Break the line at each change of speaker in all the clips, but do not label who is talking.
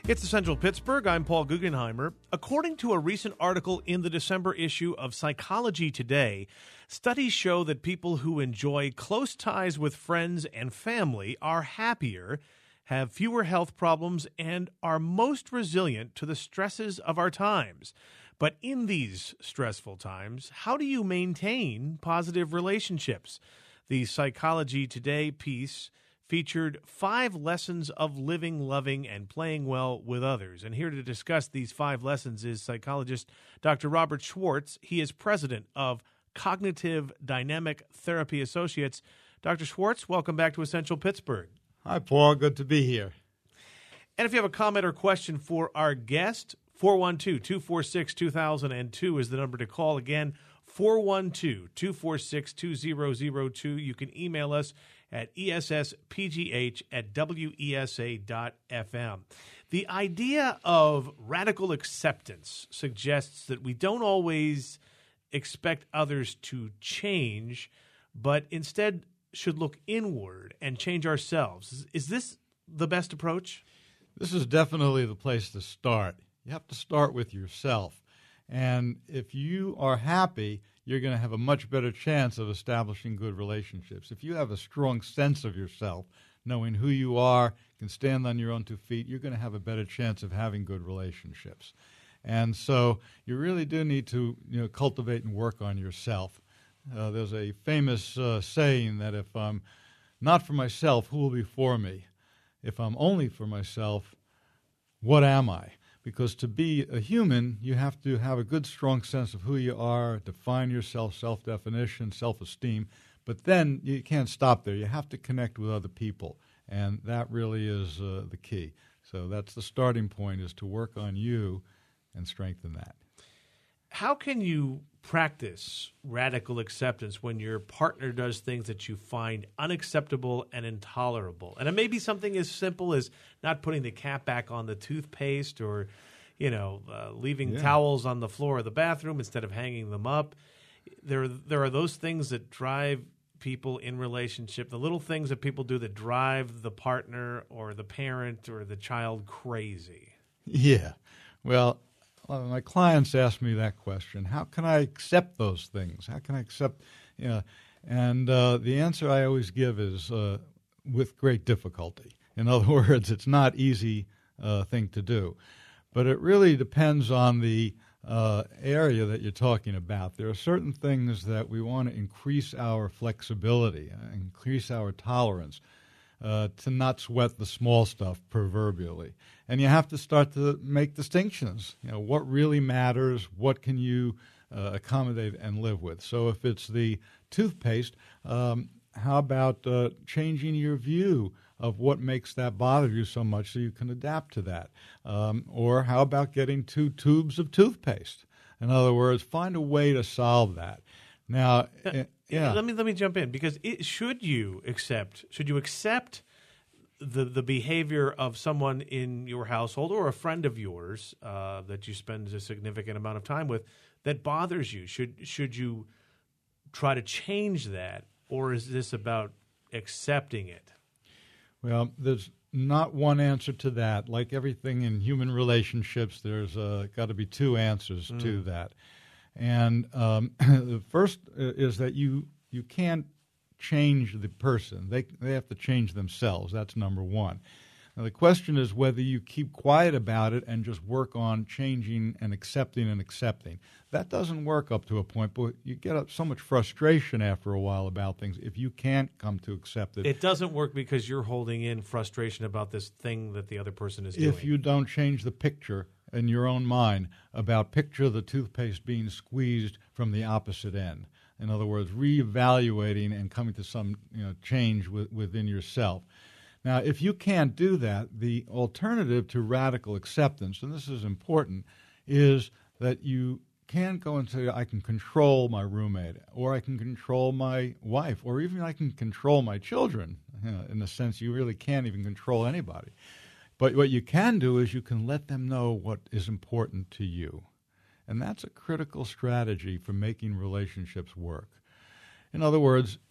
It's Essential Pittsburgh. I'm Paul Guggenheimer. According to a recent article in the December issue of Psychology Today, studies show that people who enjoy close ties with friends and family are happier, have fewer health problems, and are most resilient to the stresses of our times. But in these stressful times, how do you maintain positive relationships? The Psychology Today piece featured 5 lessons of living, loving, and playing well with others. And here to discuss these 5 lessons is psychologist Dr. Robert Schwartz. He is president of Cognitive Dynamic Therapy Associates. Dr. Schwartz, welcome back to Essential Pittsburgh.
Hi, Paul. Good to be here.
And if you have a comment or question for our guest, 412-246-2002 is the number to call. Again, 412-246-2002. You can email us at esspgh@wesa.fm. The idea of radical acceptance suggests that we don't always expect others to change, but instead should look inward and change ourselves. Is this the best approach?
This is definitely the place to start. You have to start with yourself. And if you are happy, you're going to have a much better chance of establishing good relationships. If you have a strong sense of yourself, knowing who you are, can stand on your own 2 feet, you're going to have a better chance of having good relationships. And so you really do need to cultivate and work on yourself. There's a famous saying that if I'm not for myself, who will be for me? If I'm only for myself, what am I? Because to be a human, you have to have a good, strong sense of who you are, define yourself, self-definition, self-esteem. But then you can't stop there. You have to connect with other people, and that really is the key. So that's the starting point, is to work on you and strengthen that.
How can you practice radical acceptance when your partner does things that you find unacceptable and intolerable? And it may be something as simple as not putting the cap back on the toothpaste, or, leaving towels on the floor of the bathroom instead of hanging them up. There are those things that drive people in relationship, the little things that people do that drive the partner or the parent or the child crazy.
Yeah. Well, my clients ask me that question. How can I accept those things? How can I accept, And the answer I always give is with great difficulty. In other words, it's not easy thing to do. But it really depends on the area that you're talking about. There are certain things that we want to increase our flexibility, increase our tolerance, to not sweat the small stuff, proverbially. And you have to start to make distinctions. What really matters, what can you accommodate and live with. So if it's the toothpaste, how about changing your view of what makes that bother you so much so you can adapt to that? Or how about getting 2 tubes of toothpaste? In other words, find a way to solve that. Now,
Let me jump in, because should you accept the behavior of someone in your household or a friend of yours that you spend a significant amount of time with that bothers you? Should you try to change that, or is this about accepting it?
Well, there's not one answer to that. Like everything in human relationships, there's got to be 2 answers to that. And the first is that you can't change the person. They have to change themselves. That's number one. Now, the question is whether you keep quiet about it and just work on changing and accepting. That doesn't work up to a point, but you get up so much frustration after a while about things if you can't come to accept it.
It doesn't work because you're holding in frustration about this thing that the other person is doing.
If you don't change the picture in your own mind about picture the toothpaste being squeezed from the opposite end. In other words, reevaluating and coming to some change within yourself. Now, if you can't do that, the alternative to radical acceptance, and this is important, is that you can't go and say, I can control my roommate, or I can control my wife, or even I can control my children. In a sense, you really can't even control anybody. But what you can do is you can let them know what is important to you. And that's a critical strategy for making relationships work. In other words,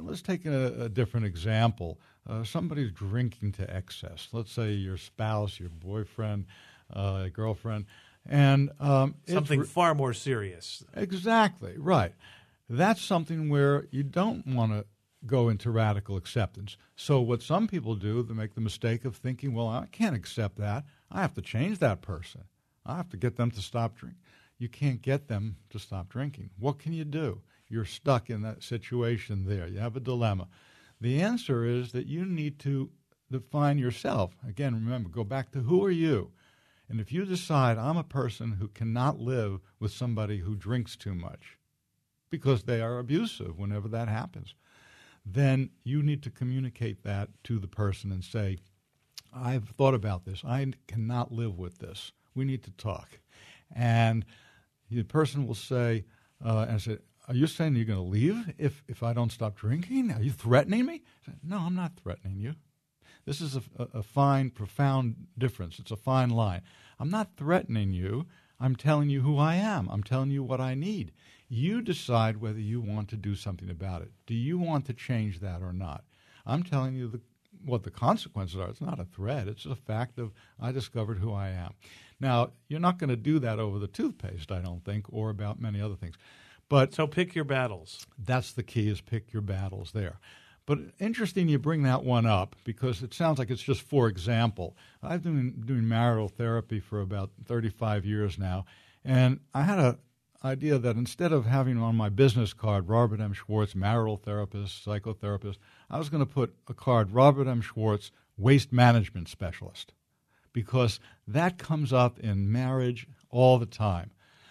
let's take a different example. Somebody's drinking to excess. Let's say your spouse, your boyfriend, girlfriend, and
something far more serious.
Exactly, right. That's something where you don't want to go into radical acceptance. So what some people do, they make the mistake of thinking, well, I can't accept that. I have to change that person. I have to get them to stop drinking. You can't get them to stop drinking. What can you do? You're stuck in that situation there. You have a dilemma. The answer is that you need to define yourself. Again, remember, go back to who are you? And if you decide I'm a person who cannot live with somebody who drinks too much because they are abusive whenever that happens, then you need to communicate that to the person and say, I've thought about this. I cannot live with this. We need to talk. And the person will say, I said, are you saying you're going to leave if I don't stop drinking? Are you threatening me? I said, no, I'm not threatening you. This is a fine, profound difference. It's a fine line. I'm not threatening you. I'm telling you who I am. I'm telling you what I need. You decide whether you want to do something about it. Do you want to change that or not? I'm telling you what the consequences are. It's not a threat. It's a fact of I discovered who I am. Now, you're not going to do that over the toothpaste, I don't think, or about many other things.
So pick your battles.
That's the key, is pick your battles there. But interesting you bring that one up because it sounds like it's just for example. I've been doing marital therapy for about 35 years now, and I had an idea that instead of having on my business card, Robert M. Schwartz, marital therapist, psychotherapist, I was going to put a card, Robert M. Schwartz, waste management specialist, because that comes up in marriage all the time.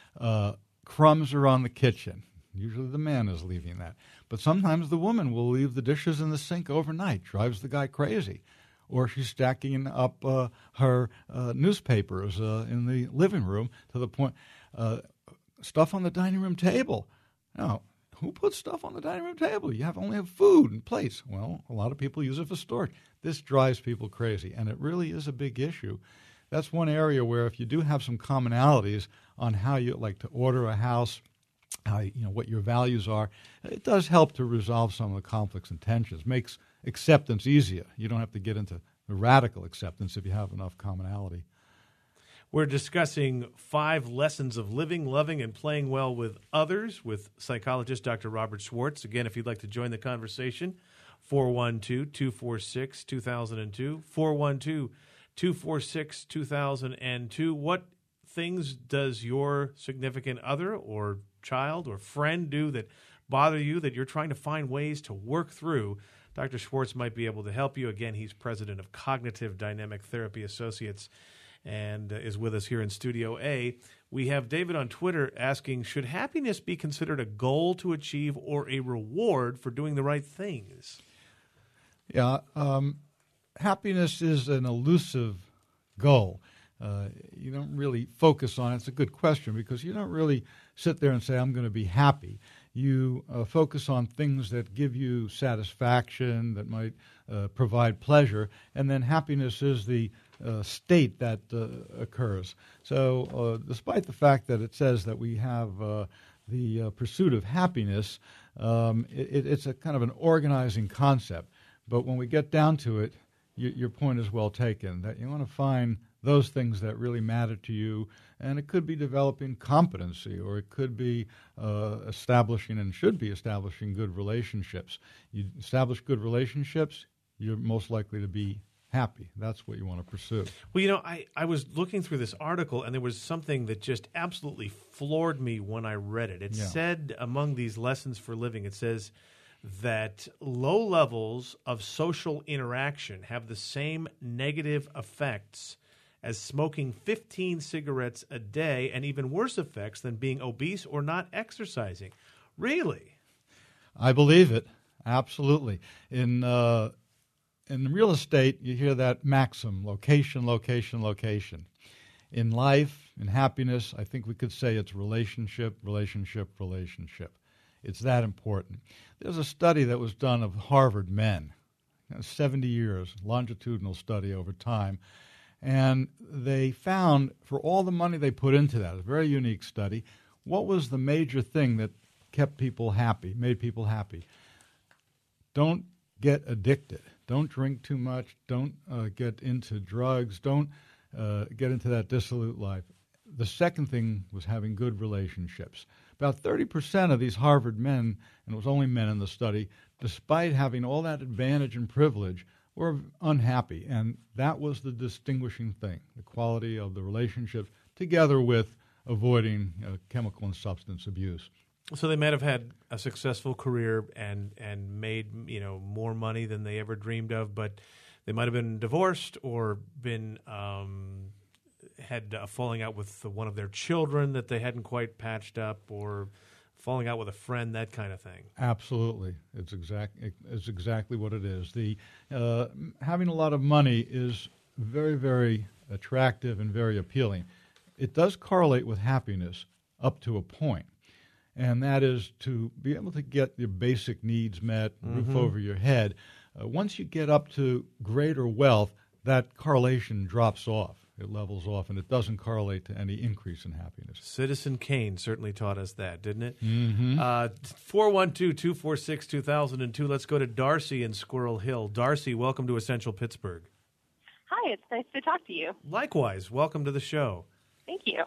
Crumbs are on the kitchen. Usually the man is leaving that. But sometimes the woman will leave the dishes in the sink overnight, drives the guy crazy. Or she's stacking up her newspapers in the living room to the point, stuff on the dining room table. Now, who puts stuff on the dining room table? You only have food and plates. Well, a lot of people use it for storage. This drives people crazy, and it really is a big issue. That's one area where if you do have some commonalities on how you like to order a house, what your values are, it does help to resolve some of the conflicts and tensions. Makes acceptance easier. You don't have to get into the radical acceptance if you have enough commonality.
We're discussing 5 lessons of living, loving, and playing well with others with psychologist Dr. Robert Schwartz. Again, if you'd like to join the conversation, 412-246-2002, 412-246-2002. What things does your significant other or child or friend do that bother you that you're trying to find ways to work through? Dr. Schwartz might be able to help you. Again, he's president of Cognitive Dynamic Therapy Associates and is with us here in Studio A. We have David on Twitter asking, should happiness be considered a goal to achieve or a reward for doing the right things?
Yeah, happiness is an elusive goal. You don't really focus on it. It's a good question because you don't really sit there and say, I'm going to be happy. You focus on things that give you satisfaction, that might provide pleasure, and then happiness is the state that occurs. So despite the fact that it says that we have the pursuit of happiness, it's a kind of an organizing concept. But when we get down to it, your point is well taken, that you want to find those things that really matter to you, and it could be developing competency, or it could be establishing and should be establishing good relationships. You establish good relationships, you're most likely to be happy. That's what you want to pursue.
Well, I was looking through this article, and there was something that just absolutely floored me when I read it. It said, among these lessons for living, it says that low levels of social interaction have the same negative effects as smoking 15 cigarettes a day, and even worse effects than being obese or not exercising. Really?
I believe it. Absolutely. In real estate, you hear that maxim, location, location, location. In life, in happiness, I think we could say it's relationship, relationship, relationship. It's that important. There's a study that was done of Harvard men, 70 years, longitudinal study over time, and they found, for all the money they put into that, a very unique study, what was the major thing that kept people happy, made people happy? don't get addicted. Don't drink too much. Don't get into drugs. Don't get into that dissolute life. The second thing was having good relationships. About 30% of these Harvard men, and it was only men in the study, despite having all that advantage and privilege, were unhappy. And that was the distinguishing thing, the quality of the relationships, together with avoiding chemical and substance abuse.
So they might have had a successful career and made more money than they ever dreamed of, but they might have been divorced or been had a falling out with one of their children that they hadn't quite patched up, or falling out with a friend, that kind of thing.
Absolutely, it's exactly what it is. The having a lot of money is very, very attractive and very appealing. It does correlate with happiness up to a point, and that is to be able to get your basic needs met, roof over your head. Once you get up to greater wealth, that correlation drops off. It levels off, and it doesn't correlate to any increase in happiness.
Citizen Kane certainly taught us that, didn't it? 412-246-2002. Let's go to Darcy in Squirrel Hill. Darcy, welcome to Essential Pittsburgh.
Hi, it's nice to talk to you.
Likewise, welcome to the show.
Thank you.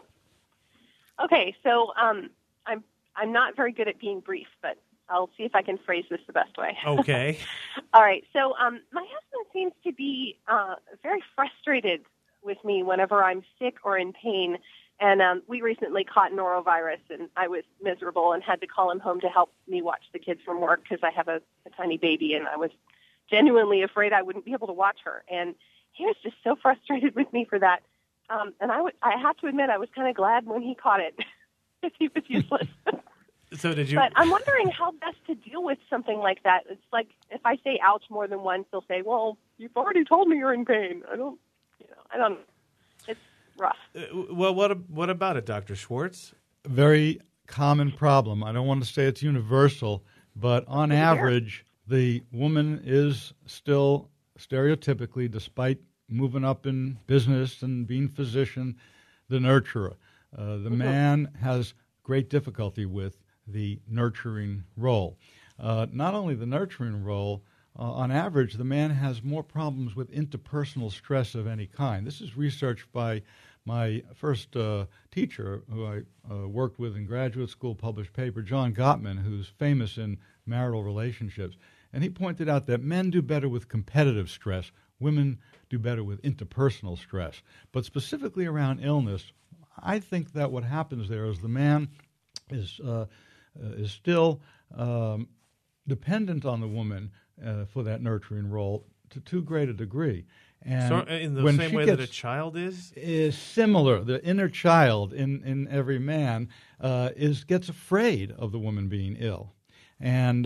Okay, so I'm not very good at being brief, but I'll see if I can phrase this the best way.
Okay.
All right, so my husband seems to be very frustrated with me whenever I'm sick or in pain, and we recently caught norovirus, and I was miserable and had to call him home to help me watch the kids from work because I have a tiny baby, and I was genuinely afraid I wouldn't be able to watch her, and he was just so frustrated with me for that. And I have to admit, I was kind of glad when he caught it, because he was useless.
So did you?
But I'm wondering how best to deal with something like that. It's like if I say ouch more than once, they'll say, well, you've already told me you're in pain. I don't know. It's rough.
Well, what about it, Dr. Schwartz?
Very common problem. I don't want to say it's universal, but on average, the woman is still stereotypically, despite moving up in business and being physician, the nurturer. The man has great difficulty with the nurturing role. Not only the nurturing role, on average, the man has more problems with interpersonal stress of any kind. This is research by my first teacher, who I worked with in graduate school, published paper, John Gottman, who's famous in marital relationships. And he pointed out that men do better with competitive stress, women do better with interpersonal stress. But specifically around illness, I think that what happens there is the man is still dependent on the woman for that nurturing role to too great a degree. And
so in the same way that a child is
similar. The inner child in every man gets afraid of the woman being ill, and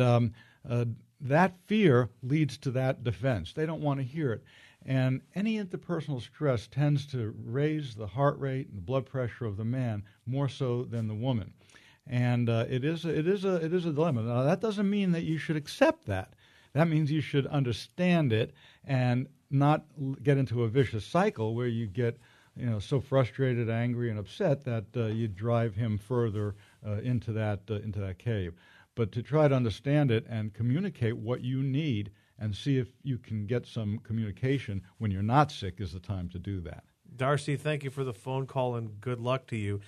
that fear leads to that defense. They don't want to hear it, and any interpersonal stress tends to raise the heart rate and the blood pressure of the man more so than the woman, and it is a dilemma. Now that doesn't mean that you should accept that. That means you should understand it and not get into a vicious cycle where you get, so frustrated, angry, and upset that you drive him further into that cave. But to try to understand it and communicate what you need and see if you can get some communication when you're not sick is the time to do that.
Darcy, thank you for the phone call and good luck to you.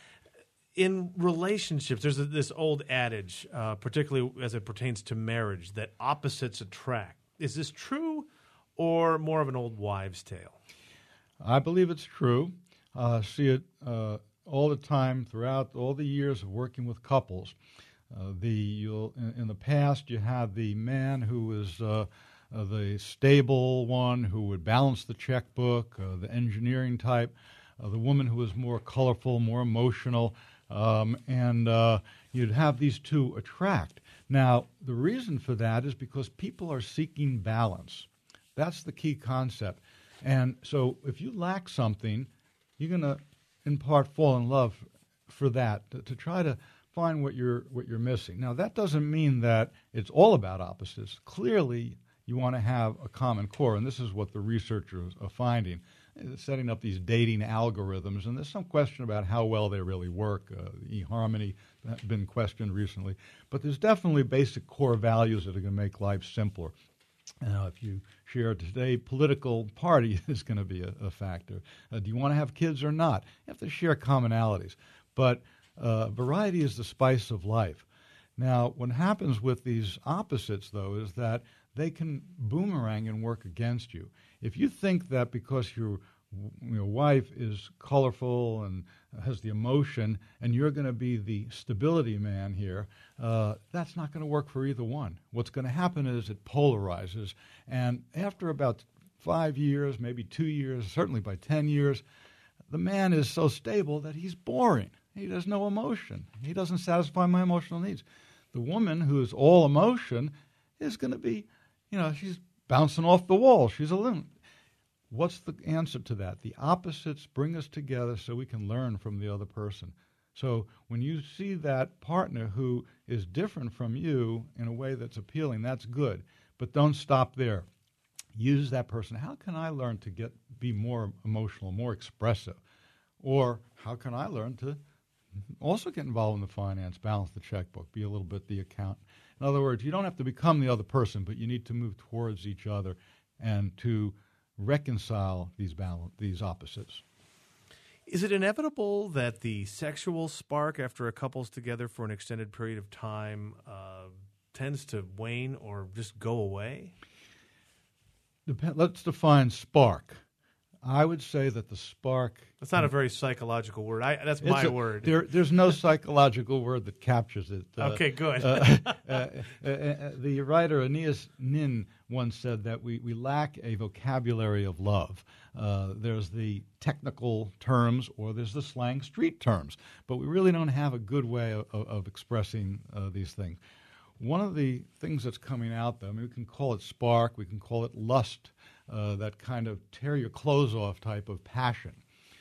In relationships, there's this old adage, particularly as it pertains to marriage, that opposites attract. Is this true or more of an old wives' tale?
I believe it's true. See it all the time throughout all the years of working with couples. In the past, you had the man who was the stable one who would balance the checkbook, the engineering type, the woman who was more colorful, more emotional, and you'd have these two attract. Now, the reason for that is because people are seeking balance. That's the key concept. And so if you lack something, you're going to, in part, fall in love for that, to try to find what you're missing. Now, that doesn't mean that it's all about opposites. Clearly, you want to have a common core, and this is what the researchers are finding, setting up these dating algorithms, and there's some question about how well they really work. eHarmony has been questioned recently. But there's definitely basic core values that are going to make life simpler. If you share today, political party is going to be a factor. Do you want to have kids or not? You have to share commonalities. But variety is the spice of life. Now, what happens with these opposites, though, is that they can boomerang and work against you. If you think that because your wife is colorful and has the emotion, and you're going to be the stability man here, that's not going to work for either one. What's going to happen is it polarizes, and after about 5 years, maybe 2 years, certainly by 10 years, the man is so stable that he's boring. He has no emotion. He doesn't satisfy my emotional needs. The woman who is all emotion is going to be, she's bouncing off the wall. She's a loon. What's the answer to that? The opposites bring us together so we can learn from the other person. So when you see that partner who is different from you in a way that's appealing, that's good. But don't stop there. Use that person. How can I learn to be more emotional, more expressive? Or how can I learn to also get involved in the finance, balance the checkbook, be a little bit the accountant? In other words, you don't have to become the other person, but you need to move towards each other and to reconcile these opposites.
Is it inevitable that the sexual spark after a couple's together for an extended period of time tends to wane or just go away?
Let's define spark. I would say that the spark...
That's not a very psychological word. That's my word.
There's no psychological word that captures it.
Okay, good.
The writer Aeneas Nin once said that we lack a vocabulary of love. There's the technical terms or there's the slang street terms, but we really don't have a good way of expressing these things. One of the things that's coming out, though, we can call it spark, we can call it lust, that kind of tear your clothes off type of passion.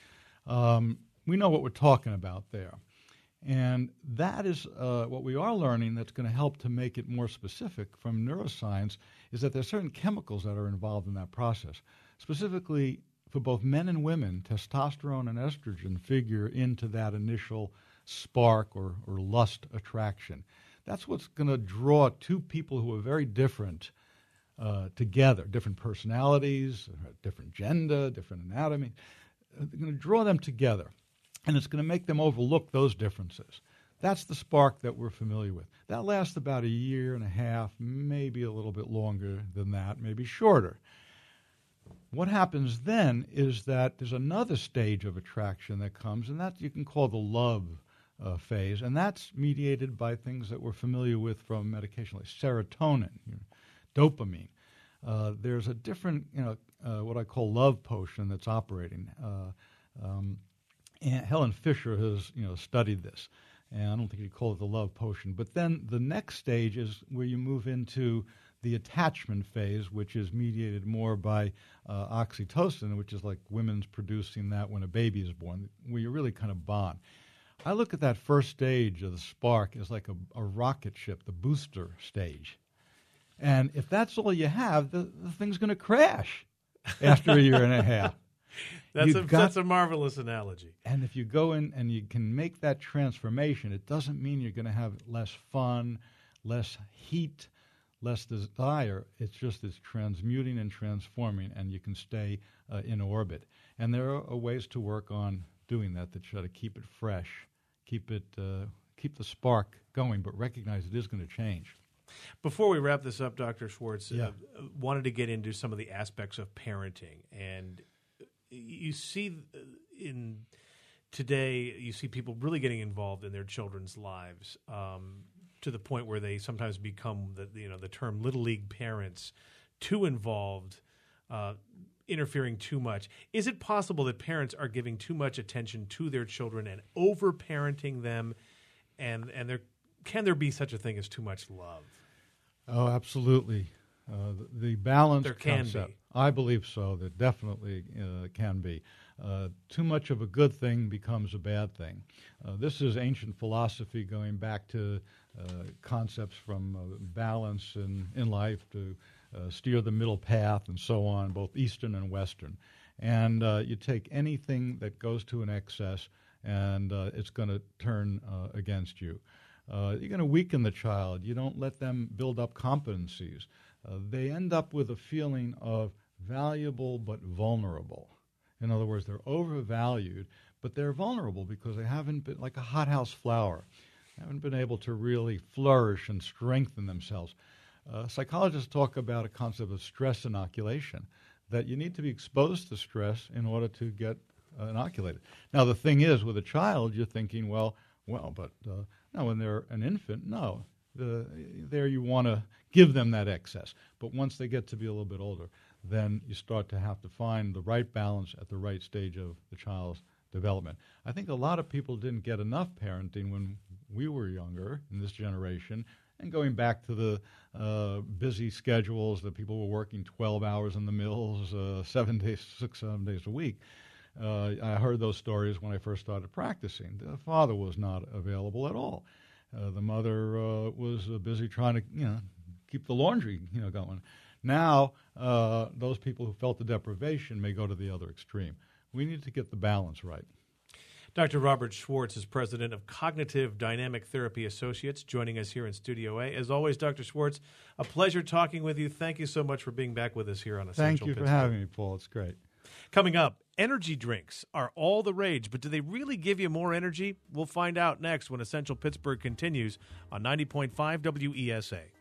We know what we're talking about there. And that is what we are learning that's going to help to make it more specific from neuroscience, is that there are certain chemicals that are involved in that process. Specifically, for both men and women, testosterone and estrogen figure into that initial spark or lust attraction. That's what's going to draw two people who are very different together, different personalities, different gender, different anatomy. They're going to draw them together, and it's going to make them overlook those differences. That's the spark that we're familiar with. That lasts about 1.5 years, maybe a little bit longer than that, maybe shorter. What happens then is that there's another stage of attraction that comes, and that you can call the love phase, and that's mediated by things that we're familiar with from medication, like serotonin, dopamine. There's a different, what I call love potion that's operating. And Helen Fisher has, studied this, and I don't think you call it the love potion. But then the next stage is where you move into the attachment phase, which is mediated more by oxytocin, which is like women's producing that when a baby is born, where you really kind of bond. I look at that first stage of the spark as like a rocket ship, the booster stage. And if that's all you have, the thing's going to crash after 1.5 years.
That's a marvelous analogy.
And if you go in and you can make that transformation, it doesn't mean you're going to have less fun, less heat, less desire. It's just it's transmuting and transforming, and you can stay in orbit. And there are ways to work on doing that try to keep it fresh, keep the spark going, but recognize it is going to change.
Before we wrap this up, Dr. Schwartz, wanted to get into some of the aspects of parenting. And you see today, you see people really getting involved in their children's lives to the point where they sometimes become the term little league parents, too involved, interfering too much. Is it possible that parents are giving too much attention to their children and over-parenting them, and can there be such a thing as too much love?
Oh, absolutely. The balance
there can
concept,
be.
I believe so. There definitely can be. Too much of a good thing becomes a bad thing. This is ancient philosophy going back to concepts from balance in life to steer the middle path and so on, both Eastern and Western. And you take anything that goes to an excess, and it's going to turn against you. You're going to weaken the child. You don't let them build up competencies. They end up with a feeling of valuable but vulnerable. In other words, they're overvalued, but they're vulnerable because they haven't been, like a hothouse flower, haven't been able to really flourish and strengthen themselves. Psychologists talk about a concept of stress inoculation, that you need to be exposed to stress in order to get inoculated. Now, the thing is, with a child, you're thinking, but now when they're an infant, no. There you want to give them that excess. But once they get to be a little bit older, then you start to have to find the right balance at the right stage of the child's development. I think a lot of people didn't get enough parenting when we were younger in this generation, and going back to the busy schedules that people were working 12 hours in the mills, 7 days a week. I heard those stories when I first started practicing. The father was not available at all. The mother was busy trying to, keep the laundry, going. Now, those people who felt the deprivation may go to the other extreme. We need to get the balance right.
Dr. Robert Schwartz is president of Cognitive Dynamic Therapy Associates, joining us here in Studio A. As always, Dr. Schwartz, a pleasure talking with you. Thank you so much for being back with us here on Essential
Thank you
Pittsburgh.
for having me, Paul. It's great.
Coming up, energy drinks are all the rage, but do they really give you more energy? We'll find out next when Essential Pittsburgh continues on 90.5 WESA.